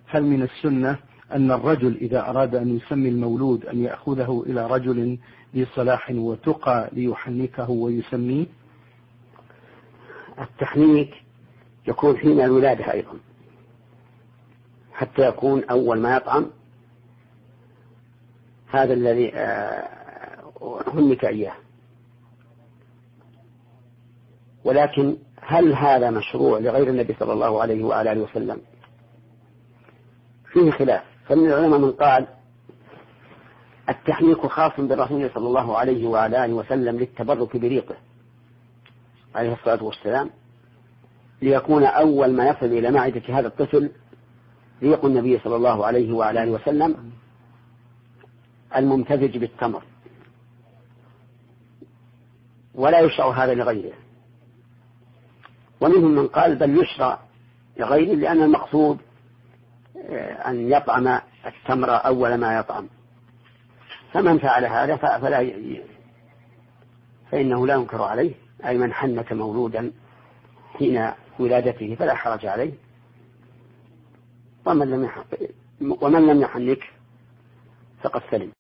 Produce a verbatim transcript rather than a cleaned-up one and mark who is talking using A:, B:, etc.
A: هل من السنة أن الرجل إذا أراد أن يسمي المولود أن يأخذه إلى رجل ذي صلاح وتقى ليحنكه ويسميه؟
B: التحنيك يكون حين الولادة أيضا، حتى يكون أول ما يطعم هذا الذي حنك إياه. ولكن هل هذا مشروع لغير النبي صلى الله عليه وآله وسلم؟ فيه خلاف. فمن العلماء من قال التحنيك خاص بالرسول صلى الله عليه وآله وسلم للتبرك بريقه عليه الصلاة والسلام، ليكون أول ما يصل إلى معدة هذا الطفل ريق النبي صلى الله عليه وآله وسلم الممتزج بالتمر، ولا يشرع هذا لغيره. ومنهم من قال بل يشرع لغيره، لأن المقصود أن يطعم التمر أول ما يطعم. فمن فعل هذا فلا ي... فإنه لا ينكر عليه، أي من حنك مولودا حين ولادته فلا حرج عليه. ومن لم يحنك فقد سلم.